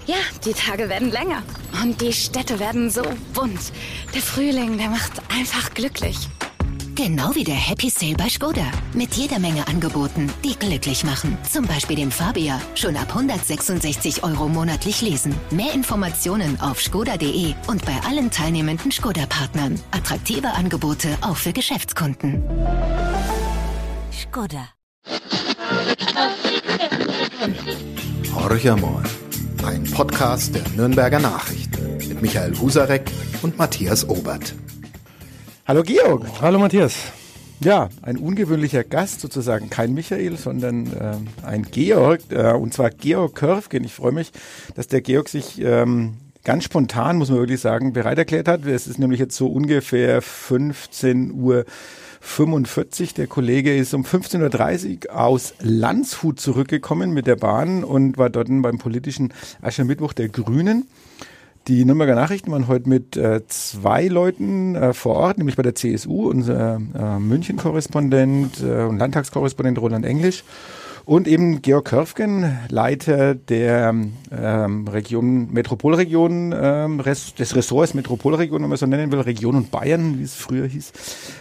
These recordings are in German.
Ja, die Tage werden länger und die Städte werden so bunt. Der Frühling, der macht einfach glücklich. Genau wie der Happy Sale bei Skoda. Mit jeder Menge Angeboten, die glücklich machen. Zum Beispiel dem Fabia. Schon ab 166 € monatlich leasen. Mehr Informationen auf skoda.de und bei allen teilnehmenden Skoda-Partnern. Attraktive Angebote auch für Geschäftskunden. Skoda. Horch einmal. Ein Podcast der Nürnberger Nachrichten mit Michael Husarek und Matthias Obert. Hallo Georg. Hallo Matthias. Ja, ein ungewöhnlicher Gast sozusagen, kein Michael, sondern ein Georg, und zwar Georg Körfgen. Ich freue mich, dass der Georg sich ganz spontan, muss man wirklich sagen, bereit erklärt hat. Es ist nämlich jetzt so ungefähr 15:45 Uhr. Der Kollege ist um 15:30 Uhr aus Landshut zurückgekommen mit der Bahn und war dort beim politischen Aschermittwoch der Grünen. Die Nürnberger Nachrichten waren heute mit zwei Leuten vor Ort, nämlich bei der CSU, unser München-Korrespondent und Landtagskorrespondent Roland Englisch und eben Georg Körfgen, Leiter der Metropolregion, des Ressorts Metropolregion, wenn man so nennen will, Region und Bayern, wie es früher hieß.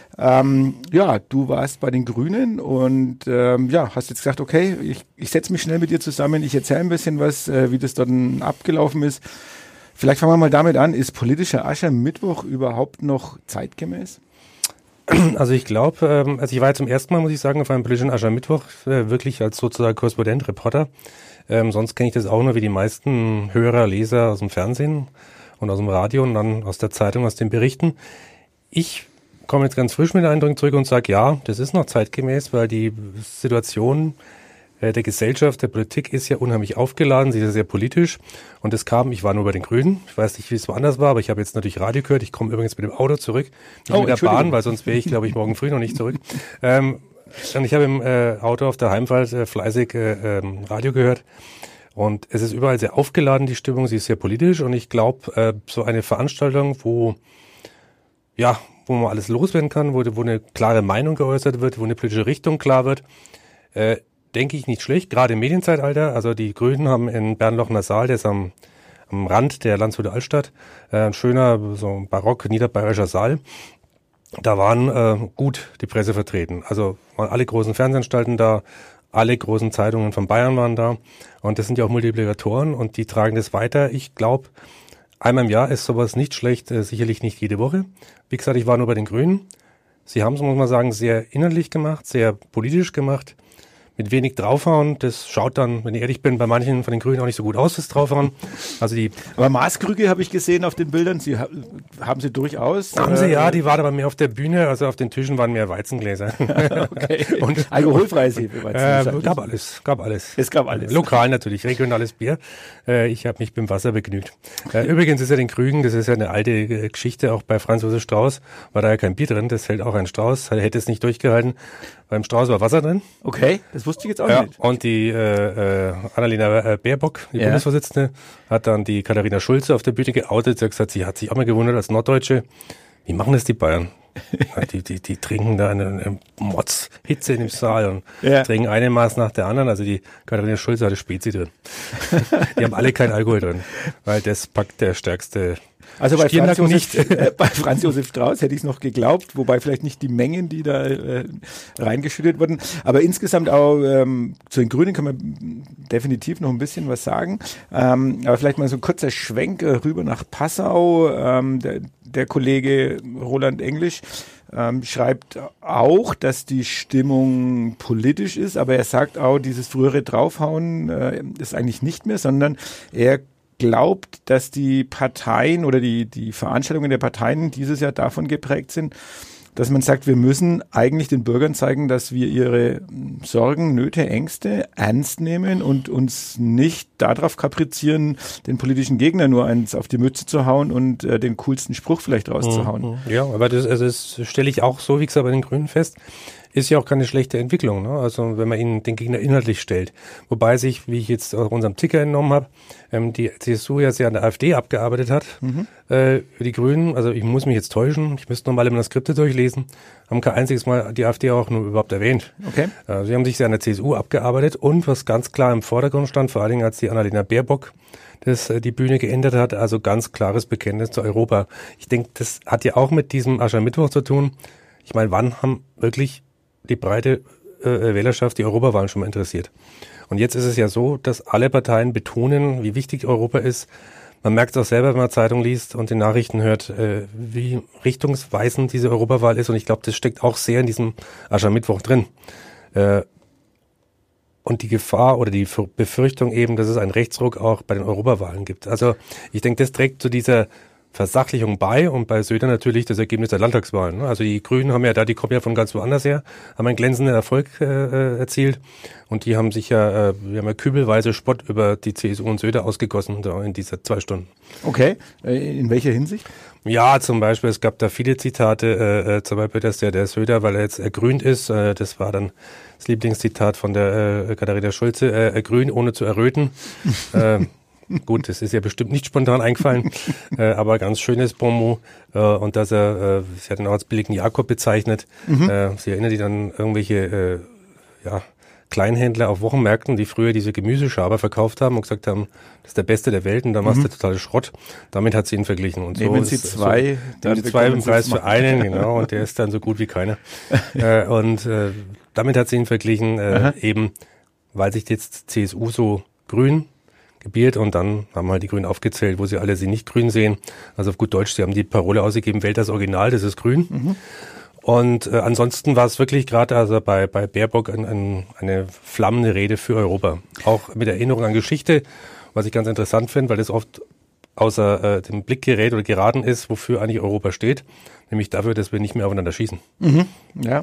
Ja, du warst bei den Grünen und hast jetzt gesagt, okay, ich setze mich schnell mit dir zusammen, ich erzähle ein bisschen was, wie das dann abgelaufen ist. Vielleicht fangen wir mal damit an, ist politischer Aschermittwoch überhaupt noch zeitgemäß? Also ich glaube, ich war ja zum ersten Mal, muss ich sagen, auf einem politischen Aschermittwoch, wirklich als sozusagen Korrespondent, Reporter. Sonst kenne ich das auch nur wie die meisten Hörer, Leser aus dem Fernsehen und aus dem Radio und dann aus der Zeitung, aus den Berichten. Ich komme jetzt ganz frisch mit den Eindrücken zurück und sage, ja, das ist noch zeitgemäß, weil die Situation der Gesellschaft, der Politik ist ja unheimlich aufgeladen, sie ist ja sehr politisch und es kam, ich war nur bei den Grünen, ich weiß nicht, wie es woanders war, aber ich habe jetzt natürlich Radio gehört, ich komme übrigens mit dem Auto zurück, nicht mit der Bahn, weil sonst wäre ich, glaube ich, morgen früh noch nicht zurück. Und ich habe im Auto auf der Heimfahrt fleißig Radio gehört und es ist überall sehr aufgeladen, die Stimmung, sie ist sehr politisch und ich glaube, so eine Veranstaltung, wo man alles loswerden kann, wo eine klare Meinung geäußert wird, wo eine politische Richtung klar wird, denke ich nicht schlecht, gerade im Medienzeitalter. Also die Grünen haben in Bernlochener Saal, der ist am Rand der Landshuter Altstadt, ein schöner, so barock niederbayerischer Saal. Da waren gut die Presse vertreten. Also waren alle großen Fernsehanstalten da, alle großen Zeitungen von Bayern waren da. Und das sind ja auch Multiplikatoren und die tragen das weiter. Ich glaube, einmal im Jahr ist sowas nicht schlecht, sicherlich nicht jede Woche. Wie gesagt, ich war nur bei den Grünen. Sie haben es, muss man sagen, sehr inhaltlich gemacht, sehr politisch gemacht. Mit wenig draufhauen, das schaut dann, wenn ich ehrlich bin, bei manchen von den Grünen auch nicht so gut aus, das draufhauen. Also aber Maßkrüge habe ich gesehen auf den Bildern, haben sie durchaus? Haben sie, ja, die waren aber mehr auf der Bühne, also auf den Tischen waren mehr Weizengläser. Okay. Und alkoholfreies Hefeweizen? Gab alles. Es gab alles. Lokal natürlich, regionales Bier. Ich habe mich beim Wasser begnügt. Übrigens ist ja den Krügen, das ist ja eine alte Geschichte, auch bei Franz Josef Strauß war da ja kein Bier drin, das hält auch ein Strauß, hätte es nicht durchgehalten. Beim Strauß war Wasser drin. Okay, das wusste ich jetzt auch nicht. Und die Annalena Baerbock, die Bundesvorsitzende, hat dann die Katharina Schulze auf der Bühne geoutet. Sie hat gesagt, sie hat sich auch mal gewundert als Norddeutsche, wie machen das die Bayern? die trinken da eine Motzhitze in dem Saal und trinken eine Maß nach der anderen. Also die Katharina Schulze hatte Spezi drin. Die haben alle kein Alkohol drin, weil das packt der stärkste. Also bei Franz Josef Strauß hätte ich es noch geglaubt, wobei vielleicht nicht die Mengen, die da reingeschüttet wurden. Aber insgesamt auch zu den Grünen kann man definitiv noch ein bisschen was sagen. Aber vielleicht mal so ein kurzer Schwenk rüber nach Passau. Der Kollege Roland Englisch schreibt auch, dass die Stimmung politisch ist, aber er sagt auch, dieses frühere Draufhauen ist eigentlich nicht mehr, sondern er glaubt, dass die Parteien oder die Veranstaltungen der Parteien dieses Jahr davon geprägt sind, dass man sagt, wir müssen eigentlich den Bürgern zeigen, dass wir ihre Sorgen, Nöte, Ängste ernst nehmen und uns nicht darauf kaprizieren, den politischen Gegner nur eins auf die Mütze zu hauen und den coolsten Spruch vielleicht rauszuhauen. Ja, aber das stelle ich auch so, wie gesagt, bei den Grünen fest. ist ja auch keine schlechte Entwicklung, ne? Also wenn man ihn den Gegner inhaltlich stellt. Wobei sich, wie ich jetzt aus unserem Ticker entnommen habe, die CSU ja sehr an der AfD abgearbeitet hat. Die Grünen, also ich muss mich jetzt täuschen, ich müsste nochmal im Skripte durchlesen, haben kein einziges Mal die AfD auch nur überhaupt erwähnt. Okay. Sie haben sich sehr an der CSU abgearbeitet und was ganz klar im Vordergrund stand, vor allen Dingen als die Annalena Baerbock die Bühne geändert hat, also ganz klares Bekenntnis zu Europa. Ich denke, das hat ja auch mit diesem Aschermittwoch zu tun. Ich meine, wann haben wirklich die breite Wählerschaft die Europawahlen schon mal interessiert? Und jetzt ist es ja so, dass alle Parteien betonen, wie wichtig Europa ist. Man merkt es auch selber, wenn man Zeitung liest und die Nachrichten hört, wie richtungsweisend diese Europawahl ist. Und ich glaube, das steckt auch sehr in diesem Aschermittwoch drin. Und die Gefahr oder die Befürchtung eben, dass es einen Rechtsruck auch bei den Europawahlen gibt. Also ich denke, das trägt zu dieser Versachlichung bei und bei Söder natürlich das Ergebnis der Landtagswahlen. Die Grünen haben ja die kommen ja von ganz woanders her, haben einen glänzenden Erfolg erzielt und die haben sich wir haben ja kübelweise Spott über die CSU und Söder ausgegossen in dieser 2 Stunden. Okay, in welcher Hinsicht? Ja, zum Beispiel, es gab da viele Zitate, zum Beispiel, dass der Söder, weil er jetzt ergrünt ist, das war dann das Lieblingszitat von der Katharina Schulze, ergrünt ohne zu erröten. Gut, das ist ja bestimmt nicht spontan eingefallen, aber ganz schönes Bonmot. Und dass sie hat ihn auch als billigen Jakob bezeichnet. Sie erinnert ihn an irgendwelche Kleinhändler auf Wochenmärkten, die früher diese Gemüseschaber verkauft haben und gesagt haben, das ist der Beste der Welt und dann machst du totale Schrott. Damit hat sie ihn verglichen. Und nehmen Sie zwei, dann zwei im Preis für einen, genau, und der ist dann so gut wie keiner. Damit hat sie ihn verglichen, eben, weil sich jetzt CSU so grün gebiert und dann haben halt die Grünen aufgezählt, wo sie alle sie nicht grün sehen. Also auf gut Deutsch, sie haben die Parole ausgegeben, wählt das Original, das ist grün. Und ansonsten war es wirklich gerade bei Baerbock eine flammende Rede für Europa. Auch mit Erinnerung an Geschichte, was ich ganz interessant finde, weil das oft außer dem Blick gerät oder geraten ist, wofür eigentlich Europa steht. Nämlich dafür, dass wir nicht mehr aufeinander schießen. Ja.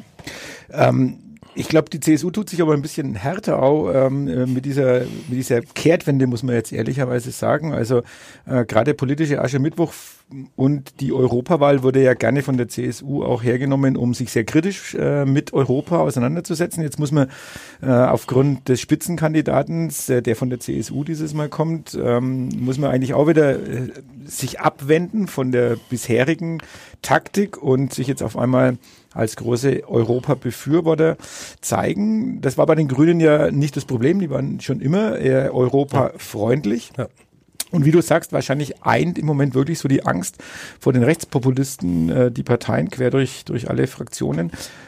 Ich glaube, die CSU tut sich aber ein bisschen härter auch mit dieser Kehrtwende, muss man jetzt ehrlicherweise sagen. Also gerade der politische Aschermittwoch und die Europawahl wurde ja gerne von der CSU auch hergenommen, um sich sehr kritisch mit Europa auseinanderzusetzen. Jetzt muss man aufgrund des Spitzenkandidaten, der von der CSU dieses Mal kommt, muss man eigentlich auch wieder sich abwenden von der bisherigen Taktik und sich jetzt auf einmal als große Europa-Befürworter zeigen. Das war bei den Grünen ja nicht das Problem, die waren schon immer eher europafreundlich. Ja. Und wie du sagst, wahrscheinlich eint im Moment wirklich so die Angst vor den Rechtspopulisten, die Parteien quer durch alle Fraktionen.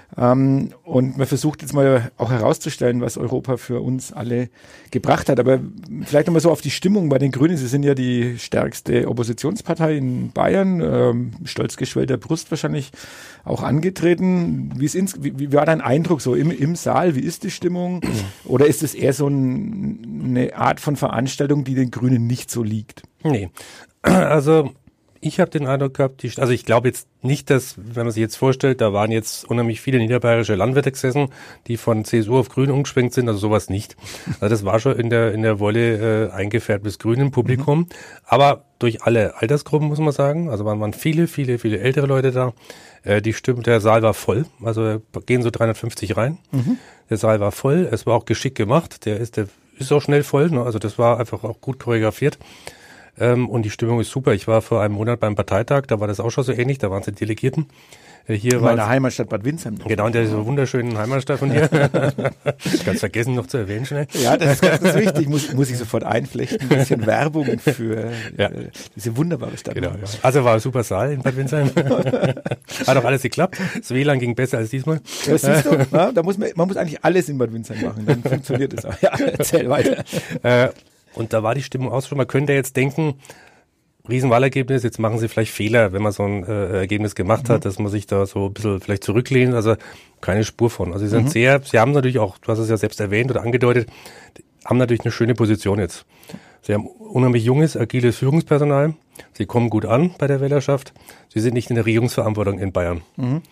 Und man versucht jetzt mal auch herauszustellen, was Europa für uns alle gebracht hat. Aber vielleicht nochmal so auf die Stimmung bei den Grünen. Sie sind ja die stärkste Oppositionspartei in Bayern, stolz geschwellter Brust wahrscheinlich auch angetreten. Wie war dein Eindruck so im Saal? Wie ist die Stimmung? Oder ist es eher so eine Art von Veranstaltung, die den Grünen nicht so liegt? Nee, also ich habe den Eindruck gehabt, also ich glaube jetzt nicht, dass, wenn man sich jetzt vorstellt, da waren jetzt unheimlich viele niederbayerische Landwirte gesessen, die von CSU auf Grün umgeschwenkt sind, also sowas nicht. Also das war schon in der Wolle eingefärbtes grünen Publikum, aber durch alle Altersgruppen, muss man sagen. Also waren viele ältere Leute da. Der Saal war voll, also da gehen so 350 rein. Der Saal war voll, es war auch geschickt gemacht, der ist auch schnell voll, ne? Also das war einfach auch gut choreografiert. Und die Stimmung ist super. Ich war vor einem Monat beim Parteitag, da war das auch schon so ähnlich, da waren es die Delegierten. Hier in meiner Heimatstadt Bad Windsheim. Genau, in der so wunderschönen Heimatstadt von dir. Ganz vergessen noch zu erwähnen schnell. Ja, das ist ganz wichtig, muss ich sofort einflechten. Ein bisschen Werbung für diese wunderbare Stadt. Genau, ja. Also war ein super Saal in Bad Windsheim. Hat auch alles geklappt. Das WLAN ging besser als diesmal. Ja, siehst du, ja, man muss eigentlich alles in Bad Windsheim machen, dann funktioniert es auch. Ja, erzähl weiter. Und da war die Stimmung auch schon. Man könnte jetzt denken, Riesenwahlergebnis, jetzt machen sie vielleicht Fehler, wenn man so ein Ergebnis gemacht hat, dass man sich da so ein bisschen vielleicht zurücklehnt. Also keine Spur von. Also sie sind sie haben natürlich auch, du hast es ja selbst erwähnt oder angedeutet, haben natürlich eine schöne Position jetzt. Sie haben unheimlich junges, agiles Führungspersonal. Sie kommen gut an bei der Wählerschaft. Sie sind nicht in der Regierungsverantwortung in Bayern.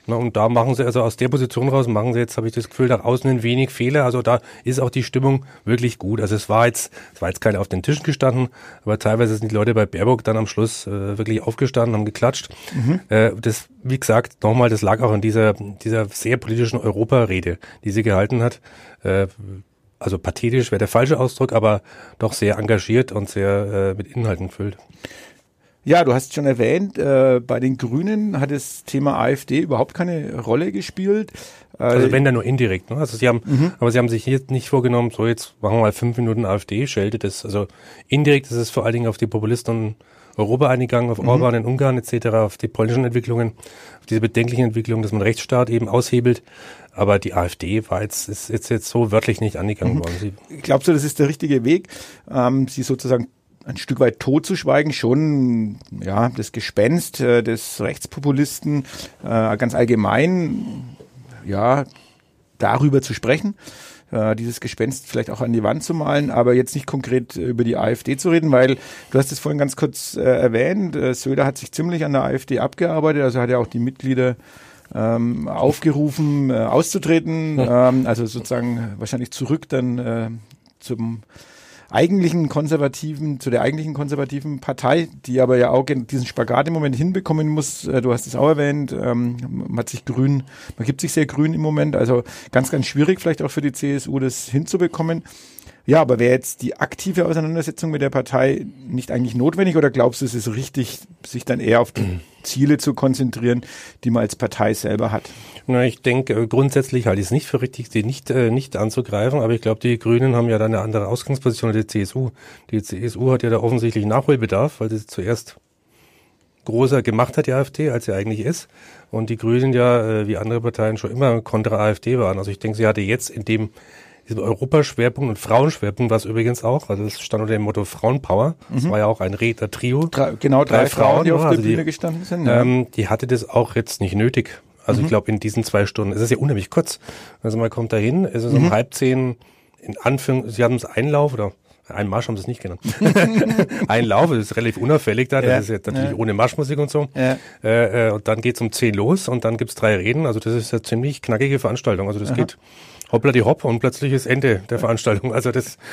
Na, und da machen sie, also aus der Position raus, machen sie jetzt, habe ich das Gefühl, nach außen hin wenig Fehler. Also da ist auch die Stimmung wirklich gut. Also es war jetzt keine auf den Tischen gestanden, aber teilweise sind die Leute bei Baerbock dann am Schluss wirklich aufgestanden, haben geklatscht. Das, wie gesagt, nochmal, das lag auch an dieser sehr politischen Europarede, die sie gehalten hat. Also pathetisch wäre der falsche Ausdruck, aber doch sehr engagiert und sehr mit Inhalten gefüllt. Ja, du hast schon erwähnt, bei den Grünen hat das Thema AfD überhaupt keine Rolle gespielt. Also wenn dann nur indirekt. Ne? Also aber sie haben sich hier nicht vorgenommen, so jetzt machen wir mal 5 Minuten AfD, schelte das. Also indirekt ist es vor allen Dingen auf die Populisten in Europa eingegangen, auf Orban in Ungarn etc., auf die polnischen Entwicklungen, auf diese bedenklichen Entwicklungen, dass man Rechtsstaat eben aushebelt. Aber die AfD ist jetzt so wörtlich nicht angegangen worden. Glaubst du, das ist der richtige Weg, sie sozusagen ein Stück weit totzuschweigen, schon ja das Gespenst des Rechtspopulisten ganz allgemein ja darüber zu sprechen, dieses Gespenst vielleicht auch an die Wand zu malen, aber jetzt nicht konkret über die AfD zu reden, weil du hast es vorhin ganz kurz erwähnt, Söder hat sich ziemlich an der AfD abgearbeitet, also hat ja auch die Mitglieder aufgerufen, auszutreten, also sozusagen wahrscheinlich zurück dann zu der eigentlichen konservativen Partei, die aber ja auch diesen Spagat im Moment hinbekommen muss. Du hast es auch erwähnt, man gibt sich sehr grün im Moment, also ganz, ganz schwierig vielleicht auch für die CSU, das hinzubekommen. Ja, aber wäre jetzt die aktive Auseinandersetzung mit der Partei nicht eigentlich notwendig oder glaubst du, es ist richtig, sich dann eher auf die Ziele zu konzentrieren, die man als Partei selber hat? Na, ich denke, grundsätzlich halte ich es nicht für richtig, sie nicht anzugreifen, aber ich glaube, die Grünen haben ja dann eine andere Ausgangsposition als die CSU. Die CSU hat ja da offensichtlich Nachholbedarf, weil sie zuerst großer gemacht hat, die AfD, als sie eigentlich ist. Und die Grünen ja, wie andere Parteien, schon immer kontra AfD waren. Also ich denke, sie hatte jetzt in diesem Europaschwerpunkt und Frauenschwerpunkt, was übrigens auch, also das stand unter dem Motto Frauenpower, das war ja auch ein Redner-Trio. Drei Frauen, die auf der Bühne gestanden sind. Ja. Die hatte das auch jetzt nicht nötig. Also ich glaube, in diesen 2 Stunden, es ist ja unheimlich kurz. Also man kommt da hin, es ist um 9:30, in Anführungszeichen, sie haben es Einlauf oder einen Marsch haben sie es nicht genannt. Einlauf, das ist relativ unauffällig da, das ist jetzt natürlich ohne Marschmusik und so. Ja. Und dann geht's um 10 los und dann gibt's 3 Reden, also das ist eine ziemlich knackige Veranstaltung. Also das geht hoppla die hopp und plötzlich ist Ende der Veranstaltung. Also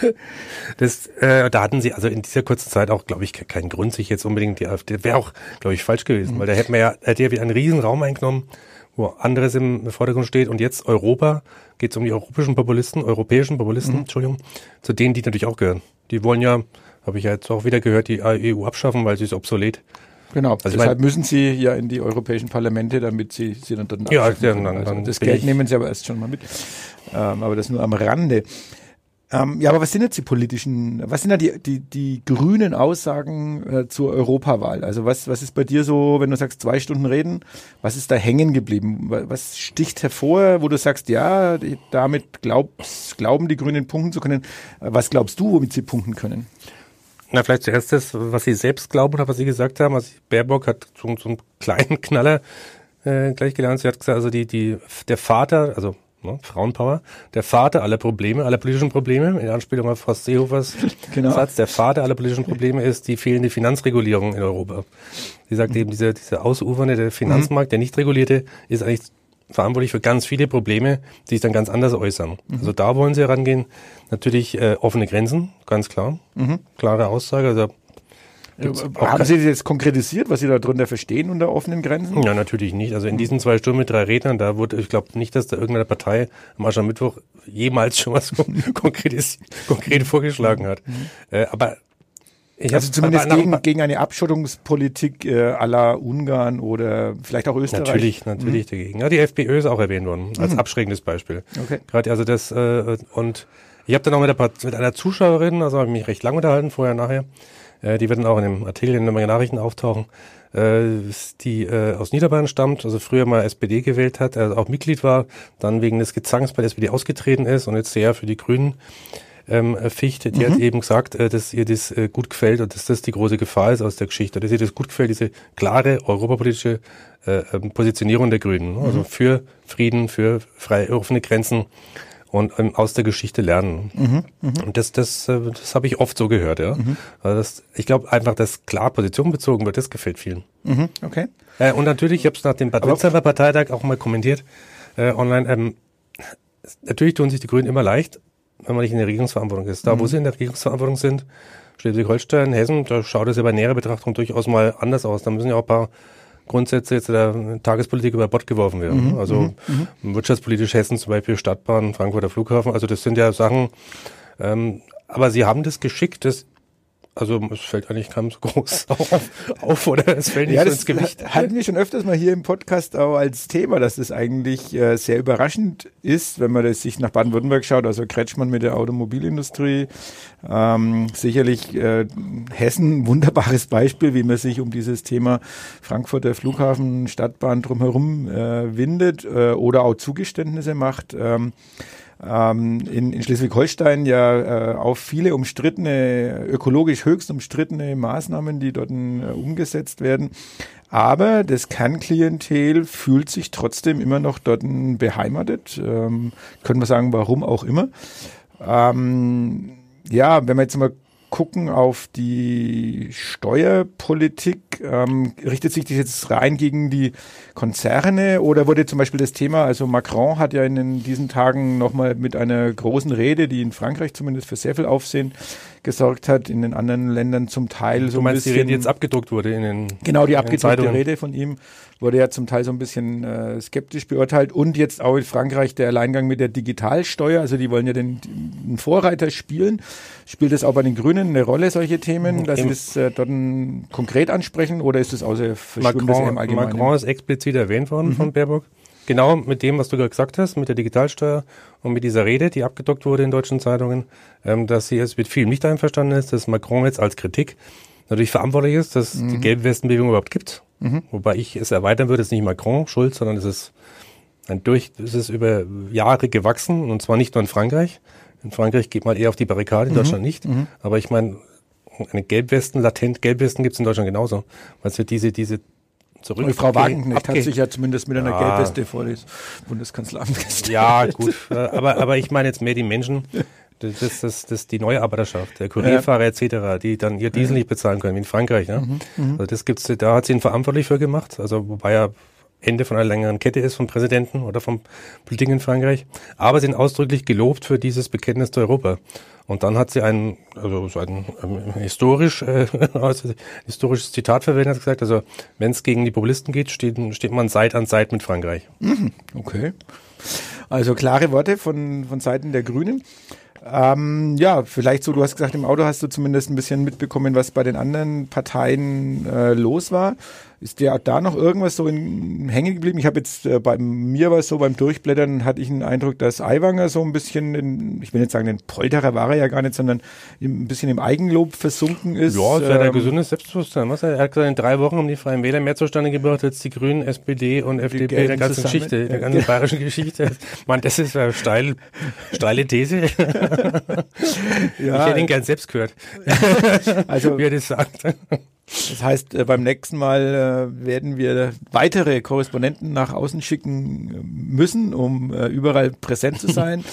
da hatten sie also in dieser kurzen Zeit auch, glaube ich, keinen Grund, sich jetzt unbedingt die AfD, wäre auch, glaube ich, falsch gewesen, weil da hätte ja wieder einen riesen Raum eingenommen, wo anderes im Vordergrund steht und jetzt Europa, geht es um die europäischen Populisten, Entschuldigung, zu denen die natürlich auch gehören. Die wollen ja, habe ich ja jetzt auch wieder gehört, die EU abschaffen, weil sie ist obsolet. Genau, also deshalb müssen sie ja in die europäischen Parlamente, damit sie dann abschaffen können. Also das Geld nehmen sie aber erst schon mal mit, aber das nur am Rande. Ja, aber was sind jetzt was sind da die grünen Aussagen zur Europawahl? Also was ist bei dir so, wenn du sagst 2 Stunden reden, was ist da hängen geblieben? Was sticht hervor, wo du sagst, ja, damit glauben die Grünen punkten zu können? Was glaubst du, womit sie punkten können? Na, vielleicht zuerst das, was sie selbst glauben oder was sie gesagt haben. Also Baerbock hat so einen kleinen Knaller gleich gelernt. Sie hat gesagt, also der Vater, also Frauenpower, der Vater aller Probleme, aller politischen Probleme, in Anspielung auf Horst Seehofers Satz, der Vater aller politischen Probleme ist die fehlende Finanzregulierung in Europa. Sie sagt eben, dieser ausufernde Finanzmarkt, der nicht regulierte, ist eigentlich verantwortlich für ganz viele Probleme, die sich dann ganz anders äußern. Also da wollen sie herangehen. Natürlich offene Grenzen, ganz klar. Klare Aussage. Also haben Sie das jetzt konkretisiert, was Sie da drunter verstehen unter offenen Grenzen? Ja, natürlich nicht. Also in diesen 2 Stunden mit 3 Rednern, da wurde, ich glaube nicht, dass da irgendeine Partei am Aschermittwoch jemals schon was konkret vorgeschlagen hat. Aber also zumindest gegen eine Abschottungspolitik à la Ungarn oder vielleicht auch Österreich? Natürlich dagegen. Ja, die FPÖ ist auch erwähnt worden, als abschreckendes Beispiel. Okay. Gerade also das, und ich habe dann auch mit einer Zuschauerin, also habe ich mich recht lang unterhalten, vorher, nachher, die wird dann auch in dem Artikel in den Nachrichten auftauchen, die aus Niederbayern stammt, also früher mal SPD gewählt hat, also auch Mitglied war, dann wegen des Gezanks bei der SPD ausgetreten ist und jetzt sehr für die Grünen Fichte, die hat eben gesagt, dass ihr das gut gefällt und dass das die große Gefahr ist aus der Geschichte, dass ihr das gut gefällt, diese klare europapolitische Positionierung der Grünen, also für Frieden, für freie, offene Grenzen und aus der Geschichte lernen. Und das habe ich oft so gehört, ja. Also ich glaube einfach, dass klar Position bezogen wird, das gefällt vielen. Okay. Und natürlich, ich habe es nach dem Bad Witzelber Parteitag auch mal kommentiert online. Natürlich tun sich die Grünen immer leicht, wenn man nicht in der Regierungsverantwortung ist. Da, wo sie in der Regierungsverantwortung sind, Schleswig-Holstein, Hessen, da schaut es ja bei näherer Betrachtung durchaus mal anders aus. Da müssen ja auch ein paar Grundsätze jetzt der Tagespolitik über Bord geworfen werden. Wirtschaftspolitisch Hessen zum Beispiel, Stadtbahn, Frankfurter Flughafen, also das sind ja Sachen, aber sie haben das Geschick, es fällt eigentlich keinem so groß auf oder es fällt nicht so ins Gewicht. Hatten wir schon öfters mal hier im Podcast auch als Thema, dass das eigentlich sehr überraschend ist, wenn man das sich nach Baden-Württemberg schaut, also Kretschmann mit der Automobilindustrie, sicherlich Hessen, wunderbares Beispiel, wie man sich um dieses Thema Frankfurter Flughafen, Stadtbahn drumherum windet oder auch Zugeständnisse macht. In Schleswig-Holstein ja auch viele ökologisch höchst umstrittene Maßnahmen, die dort umgesetzt werden. Aber das Kernklientel fühlt sich trotzdem immer noch dort beheimatet. Können wir sagen, warum auch immer. Wenn wir jetzt mal gucken auf die Steuerpolitik, richtet sich das jetzt rein gegen die Konzerne oder wurde zum Beispiel das Thema, also Macron hat ja in diesen Tagen nochmal mit einer großen Rede, die in Frankreich zumindest für sehr viel Aufsehen gesorgt hat, in den anderen Ländern zum Teil so ein bisschen. Du meinst, die Rede jetzt abgedruckt wurde in den Genau, die abgedruckte Rede von ihm wurde ja zum Teil so ein bisschen skeptisch beurteilt und jetzt auch in Frankreich der Alleingang mit der Digitalsteuer, also die wollen ja den Vorreiter spielen. Spielt das auch bei den Grünen eine Rolle, solche Themen, dass sie das dort konkret ansprechen oder ist das außer Verschwimmendes im Allgemeinen? Macron ist explizit erwähnt worden von Baerbock. Genau mit dem, was du gerade gesagt hast, mit der Digitalsteuer und mit dieser Rede, die abgedruckt wurde in deutschen Zeitungen, dass sie jetzt mit vielem nicht einverstanden ist, dass Macron jetzt als Kritik natürlich verantwortlich ist, dass die Gelbwestenbewegung überhaupt gibt. Wobei ich es erweitern würde, es ist nicht Macron schuld, sondern es ist über Jahre gewachsen und zwar nicht nur in Frankreich. In Frankreich geht man eher auf die Barrikade, in Deutschland nicht. Aber ich meine, eine latent Gelbwesten gibt es in Deutschland genauso. Weil es ja diese Frau Wagenknecht hat sich ja zumindest mit einer Gelbweste vor das Bundeskanzleramt gestellt. Ja, gut. Aber ich meine jetzt mehr die Menschen, das die neue Arbeiterschaft, der Kurierfahrer etc., die dann ihr Diesel nicht bezahlen können, wie in Frankreich. Ne? Also das gibt's, da hat sie ihn verantwortlich für gemacht, also wobei er Ende von einer längeren Kette ist vom Präsidenten oder vom Politiker in Frankreich. Aber sie sind ausdrücklich gelobt für dieses Bekenntnis zu Europa. Und dann hat sie ein historisches Zitat verwendet, hat gesagt, also wenn es gegen die Populisten geht, steht man Seite an Seite mit Frankreich. Okay. Also klare Worte von Seiten der Grünen. Vielleicht so, du hast gesagt, im Auto hast du zumindest ein bisschen mitbekommen, was bei den anderen Parteien los war. Ist dir da noch irgendwas so hängen geblieben? Ich habe jetzt, bei mir war es so, beim Durchblättern hatte ich den Eindruck, dass Aiwanger so ein bisschen, ich will nicht sagen, den Polterer war er ja gar nicht, sondern ein bisschen im Eigenlob versunken ist. Ja, das wäre ein gesundes Selbstbewusstsein. Er hat gesagt, in 3 Wochen haben die Freien Wähler mehr zustande gebracht als die Grünen, SPD und FDP der ganzen Geschichte, der ganzen bayerischen Geschichte. Man, das ist eine steile These. Ich hätte ihn gern selbst gehört. Also, wie er das sagt. Das heißt, beim nächsten Mal werden wir weitere Korrespondenten nach außen schicken müssen, um überall präsent zu sein.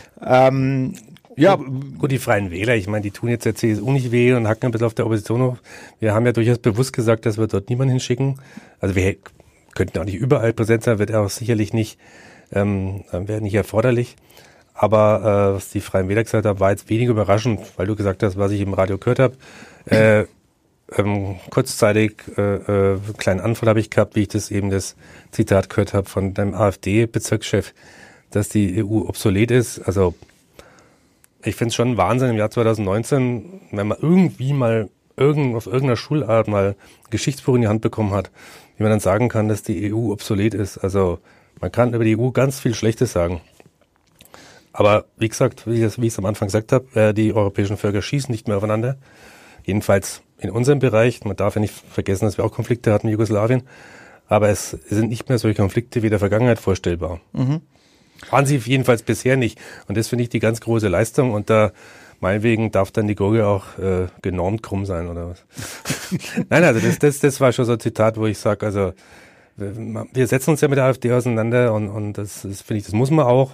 Gut, die Freien Wähler, ich meine, die tun jetzt der CSU nicht weh und hacken ein bisschen auf der Opposition auf. Wir haben ja durchaus bewusst gesagt, dass wir dort niemanden hinschicken. Also wir könnten auch nicht überall präsent sein, wird auch sicherlich nicht, wäre nicht erforderlich. Aber was die Freien Wähler gesagt haben, war jetzt weniger überraschend, weil du gesagt hast, was ich im Radio gehört habe. Kurzzeitig einen kleinen Anfall habe ich gehabt, wie ich das Zitat gehört habe von deinem AfD-Bezirkschef, dass die EU obsolet ist. Also ich finde es schon Wahnsinn im Jahr 2019, wenn man irgendwie mal auf irgendeiner Schulart mal ein Geschichtsbuch in die Hand bekommen hat, wie man dann sagen kann, dass die EU obsolet ist. Also man kann über die EU ganz viel Schlechtes sagen. Aber wie gesagt, wie ich es am Anfang gesagt habe, die europäischen Völker schießen nicht mehr aufeinander. Jedenfalls in unserem Bereich. Man darf ja nicht vergessen, dass wir auch Konflikte hatten in Jugoslawien. Aber es sind nicht mehr solche Konflikte wie in der Vergangenheit vorstellbar. Waren sie jedenfalls bisher nicht. Und das finde ich die ganz große Leistung. Und da meinetwegen darf dann die Gurke auch genormt krumm sein oder was. Nein, also das war schon so ein Zitat, wo ich sage, also wir setzen uns ja mit der AfD auseinander und das finde ich, das muss man auch.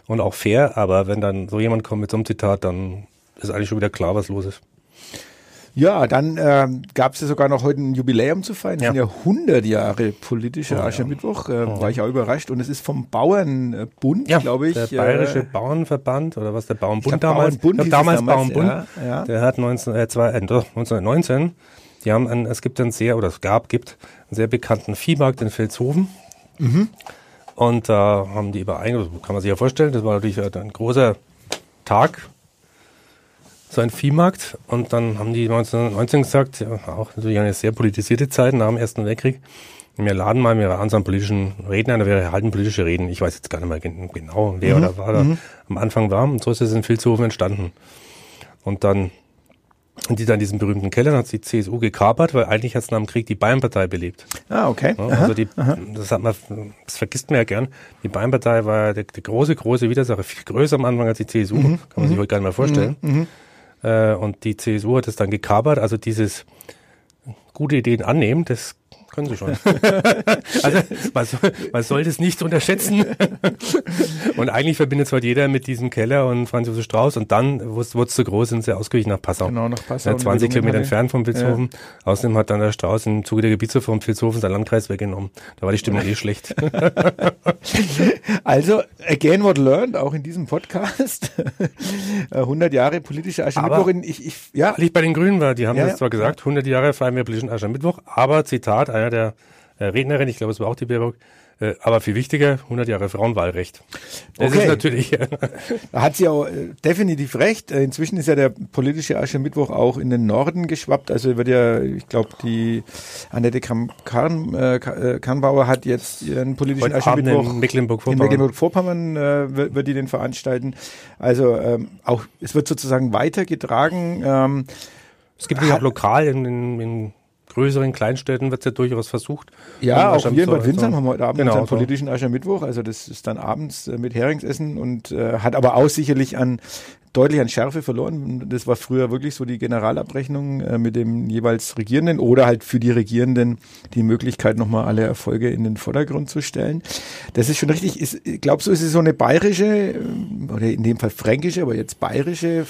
und auch fair, aber wenn dann so jemand kommt mit so einem Zitat, dann ist eigentlich schon wieder klar, was los ist. Ja, dann gab es ja sogar noch heute ein Jubiläum zu feiern. Es sind ja 100 Jahre politischer Aschermittwoch. War ich auch überrascht. Und es ist vom Bauernbund, glaube ich. Der Bayerische Bauernverband oder was, der Bauernbund damals. Damals Bauernbund. Ja. Der hat 1919, die haben gibt einen sehr sehr bekannten Viehmarkt in Vilshofen. Und da haben die kann man sich ja vorstellen, das war natürlich ein großer Tag, so ein Viehmarkt, und dann haben die 1919 gesagt, ja, auch natürlich eine sehr politisierte Zeit nach dem Ersten Weltkrieg, wir laden mal unseren politischen Redner, da wir halten politische Reden, ich weiß jetzt gar nicht mehr genau, wer oder war da am Anfang war, und so ist es in Vilshofen entstanden. Und dann sind die dann in diesem berühmten Keller, dann hat die CSU gekapert, weil eigentlich hat es nach dem Krieg die Bayernpartei belebt. Ah, okay. Ja, also das vergisst man ja gern, die Bayernpartei war der große Widersacher, viel größer am Anfang als die CSU, kann man sich heute gar nicht mehr vorstellen. Und die CSU hat es dann gekapert, also dieses gute Ideen annehmen, das können sie schon. Also man soll das nicht unterschätzen. Und eigentlich verbindet es heute jeder mit diesem Keller und Franz Josef Strauß, und dann wurde es zu groß, sind sie ausgewichen nach Passau. Genau, nach Passau. Ja, 20 Kilometer entfernt von Vilshofen. Ja. Außerdem hat dann der Strauß im Zuge der Gebietsreform Vilshofen seinen Landkreis weggenommen. Da war die Stimmung schlecht. Also, again what learned, auch in diesem Podcast. 100 Jahre politischer Aschermittwoch. Weil ich bei den Grünen war, die haben das zwar gesagt, 100 Jahre feiern wir politischen Aschermittwoch, aber Zitat, einer der Rednerin, ich glaube, es war auch die Baerbock, aber viel wichtiger, 100 Jahre Frauenwahlrecht. Das ist natürlich... Da hat sie auch definitiv recht. Inzwischen ist ja der politische Aschermittwoch auch in den Norden geschwappt. Also wird ja, ich glaube, die Annette Kramp-Karrenbauer hat jetzt ihren politischen Aschermittwoch in Mecklenburg-Vorpommern. In Mecklenburg-Vorpommern wird die den veranstalten. Also auch, es wird sozusagen weitergetragen. Es gibt ja auch lokal in größeren Kleinstädten wird es ja durchaus versucht. Ja, auch wir in Bad Windsheim haben heute Abend unseren politischen Aschermittwoch. Also das ist dann abends mit Heringsessen und hat aber auch sicherlich deutlich an Schärfe verloren. Das war früher wirklich so die Generalabrechnung mit dem jeweils Regierenden oder halt für die Regierenden die Möglichkeit, nochmal alle Erfolge in den Vordergrund zu stellen. Das ist schon richtig. Ich glaube, so ist es so eine bayerische oder in dem Fall fränkische, aber jetzt bayerische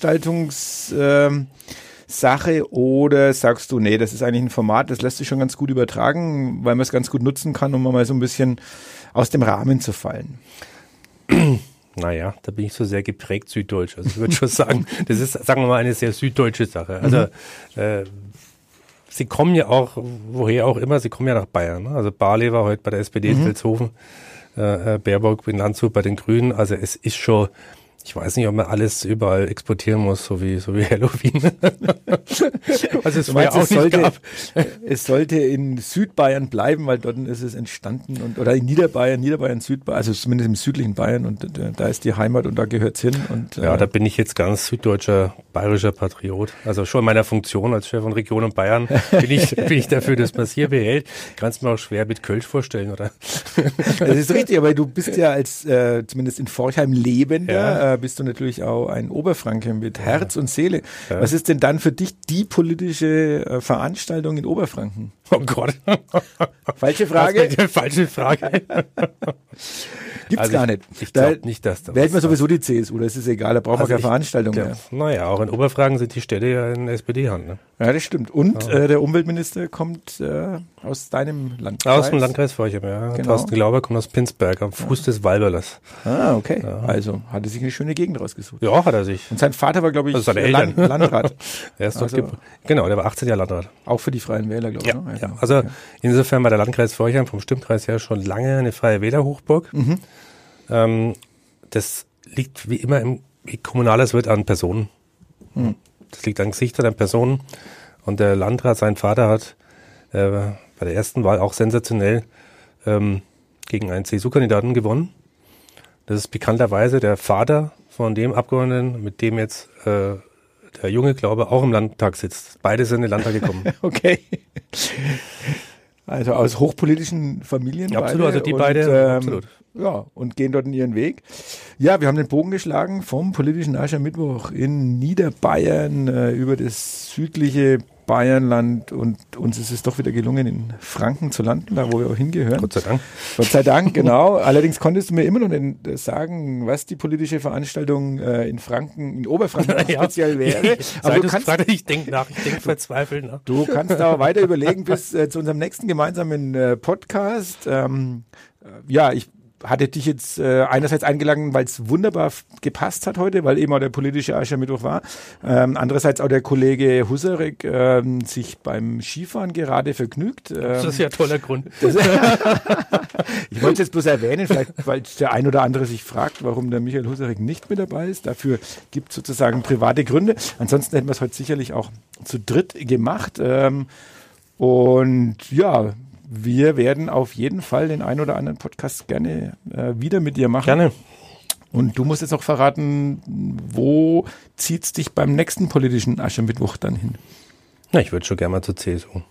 Sache, oder sagst du, nee, das ist eigentlich ein Format, das lässt sich schon ganz gut übertragen, weil man es ganz gut nutzen kann, um mal so ein bisschen aus dem Rahmen zu fallen? Naja, da bin ich so sehr geprägt süddeutsch. Also ich würde schon sagen, das ist, sagen wir mal, eine sehr süddeutsche Sache. Also sie kommen ja auch, woher auch immer, sie kommen ja nach Bayern. Ne? Also Barley war heute bei der SPD in Vilshofen, Baerbock in Landshut bei den Grünen. Also es ist schon... Ich weiß nicht, ob man alles überall exportieren muss, so wie Halloween. Was es vorher auch nicht gab. Es sollte in Südbayern bleiben, weil dort ist es entstanden, oder in Niederbayern, Südbayern, also zumindest im südlichen Bayern, und da ist die Heimat und da gehört's hin. Und ja, da bin ich jetzt ganz süddeutscher, bayerischer Patriot. Also schon in meiner Funktion als Chef von Region und Bayern bin ich dafür, dass man es hier behält. Kannst du mir auch schwer mit Kölsch vorstellen, oder? Das ist richtig, aber du bist ja als zumindest in Forchheim lebender, bist du natürlich auch ein Oberfranke mit Herz und Seele. Ja. Was ist denn dann für dich die politische Veranstaltung in Oberfranken? Oh Gott. Falsche Frage. Falsche Frage. Gibt's gar nicht. Ich glaube nicht, dass da wählt man sowieso die CSU, das ist egal, da braucht man keine Veranstaltung mehr. Naja, auch in Oberfranken sind die Städte ja in SPD-Hand. Ne? Ja, das stimmt. Und der Umweltminister kommt aus deinem Landkreis. Aus dem Landkreis Forchheim, ja. Genau. Thorsten Glauber kommt aus Pinsberg, am Fuß des Walberlers. Ah, okay. Ja. Also hat er sich eine schöne Gegend rausgesucht. Ja, hat er sich. Und sein Vater war, glaube ich, Landrat. Der ist genau, der war 18 Jahre Landrat. Auch für die Freien Wähler, glaube ich. Ja, ne? Ja. Also insofern war der Landkreis Forchheim vom Stimmkreis her schon lange eine Freie Wählerhochburg. Das liegt wie immer wie kommunales wird an Personen. Das liegt an Gesichtern, an Personen. Und der Landrat, sein Vater hat bei der ersten Wahl auch sensationell gegen einen CSU-Kandidaten gewonnen. Das ist bekannterweise der Vater von dem Abgeordneten, mit dem jetzt der junge Glaube auch im Landtag sitzt. Beide sind in den Landtag gekommen. Okay. Also aus hochpolitischen Familien. Absolut, also die beide, absolut. Ja, und gehen dort in ihren Weg. Ja, wir haben den Bogen geschlagen vom politischen Aschermittwoch in Niederbayern über das südliche Bayernland und uns ist es doch wieder gelungen, in Franken zu landen, da wo wir auch hingehören. Gott sei Dank. Gott sei Dank, genau. Allerdings konntest du mir immer noch nicht sagen, was die politische Veranstaltung in Franken, in Oberfranken speziell wäre. Aber du kannst, ich denke verzweifelt nach. Du kannst da weiter überlegen bis zu unserem nächsten gemeinsamen Podcast. Ich hatte dich jetzt einerseits eingeladen, weil es wunderbar gepasst hat heute, weil eben auch der politische Aschermittwoch war. Andererseits auch der Kollege Husarek sich beim Skifahren gerade vergnügt. Das ist ja ein toller Grund. Ich wollte es jetzt bloß erwähnen, vielleicht weil der ein oder andere sich fragt, warum der Michael Husarek nicht mit dabei ist. Dafür gibt es sozusagen private Gründe. Ansonsten hätten wir es heute sicherlich auch zu dritt gemacht. Und ja, wir werden auf jeden Fall den einen oder anderen Podcast gerne wieder mit dir machen. Gerne. Und du musst jetzt auch verraten, wo zieht's dich beim nächsten politischen Aschermittwoch dann hin? Na, ich würde schon gerne mal zur CSU.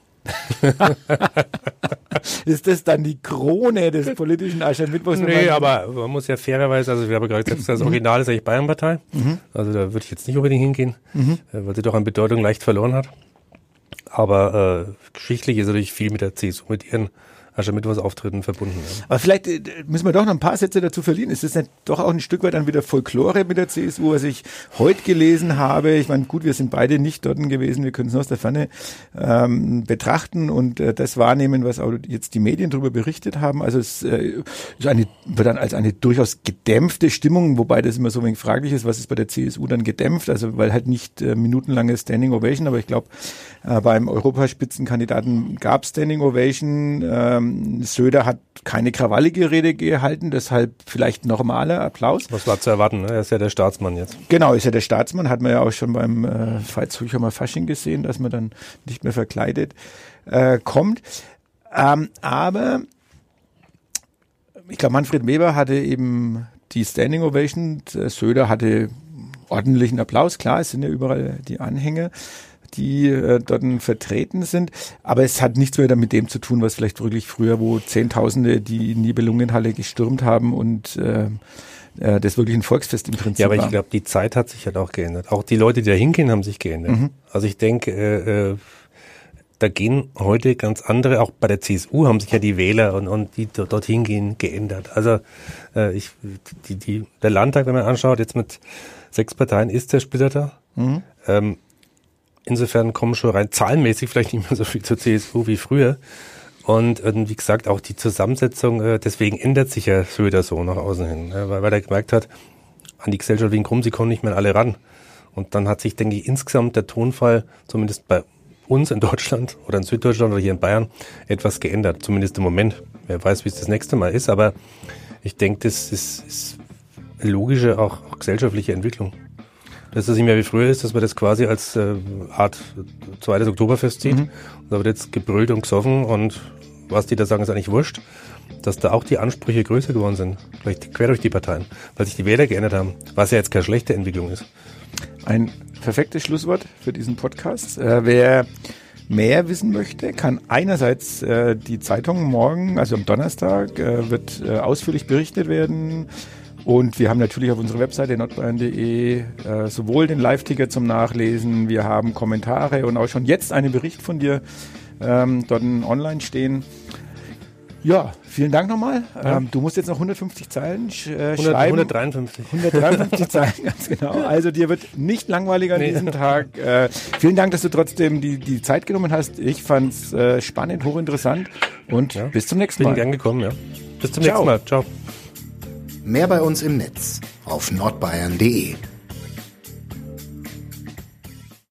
Ist das dann die Krone des politischen Aschermittwochs? Nee, aber man muss ja fairerweise, also wir haben gerade gesagt, das Original ist eigentlich Bayernpartei. Also da würde ich jetzt nicht unbedingt hingehen, weil sie doch an Bedeutung leicht verloren hat. Aber geschichtlich ist natürlich viel mit der CSU, mit ihren Aschermittwochsauftritten verbunden. Ja. Aber vielleicht müssen wir doch noch ein paar Sätze dazu verlieren. Ist das nicht doch auch ein Stück weit dann wieder Folklore mit der CSU, was ich heute gelesen habe? Ich meine, gut, wir sind beide nicht dort gewesen, wir können es nur aus der Ferne betrachten und das wahrnehmen, was auch jetzt die Medien darüber berichtet haben. Also es wird dann als eine durchaus gedämpfte Stimmung, wobei das immer so ein wenig fraglich ist, was ist bei der CSU dann gedämpft? Also weil halt nicht minutenlange Standing Ovation, aber ich glaube, beim Europaspitzenkandidaten gab es Standing Ovation. Söder hat keine krawallige Rede gehalten, deshalb vielleicht normaler Applaus. Was war zu erwarten, ne? Er ist ja der Staatsmann jetzt. Genau, ist ja der Staatsmann, hat man ja auch schon beim Veitshöchheimer Fasching gesehen, dass man dann nicht mehr verkleidet kommt. Aber ich glaube, Manfred Weber hatte eben die Standing Ovation, Söder hatte ordentlichen Applaus, klar, es sind ja überall die Anhänger, die dort vertreten sind. Aber es hat nichts mehr mit dem zu tun, was vielleicht wirklich früher, wo Zehntausende die Nibelungenhalle gestürmt haben und das wirklich ein Volksfest im Prinzip war. Ja, aber ich glaube, die Zeit hat sich halt auch geändert. Auch die Leute, die da hingehen, haben sich geändert. Also ich denke, da gehen heute ganz andere, auch bei der CSU haben sich ja die Wähler und die dorthin gehen geändert. Also der Landtag, wenn man anschaut, jetzt mit 6 Parteien ist zersplitterter. Insofern kommen schon rein zahlenmäßig vielleicht nicht mehr so viel zur CSU wie früher. Und wie gesagt, auch die Zusammensetzung, deswegen ändert sich ja Söder so nach außen hin, weil er gemerkt hat, an die Gesellschaft wegen Krumm, sie kommen nicht mehr alle ran. Und dann hat sich, denke ich, insgesamt der Tonfall, zumindest bei uns in Deutschland oder in Süddeutschland oder hier in Bayern, etwas geändert, zumindest im Moment. Wer weiß, wie es das nächste Mal ist, aber ich denke, das ist logische, auch gesellschaftliche Entwicklung. Dass das nicht mehr wie früher ist, dass man das quasi als Art zweites Oktoberfest sieht. Und da wird jetzt gebrüllt und gesoffen und was die da sagen, ist eigentlich wurscht. Dass da auch die Ansprüche größer geworden sind, vielleicht quer durch die Parteien, weil sich die Wähler geändert haben, was ja jetzt keine schlechte Entwicklung ist. Ein perfektes Schlusswort für diesen Podcast. Wer mehr wissen möchte, kann einerseits die Zeitung morgen, also am Donnerstag, wird ausführlich berichtet werden. Und wir haben natürlich auf unserer Webseite nordbayern.de sowohl den Live-Ticker zum Nachlesen, wir haben Kommentare und auch schon jetzt einen Bericht von dir dort online stehen. Ja, vielen Dank nochmal. Ja. Du musst jetzt noch 150 Zeilen schreiben. 153. 153 Zeilen, ganz genau. Also dir wird nicht langweilig an diesem Tag. Vielen Dank, dass du trotzdem die Zeit genommen hast. Ich fand's spannend, hochinteressant und bis zum nächsten Mal. Bin gern gekommen, ja. Bis zum nächsten Mal. Ciao. Mehr bei uns im Netz auf nordbayern.de.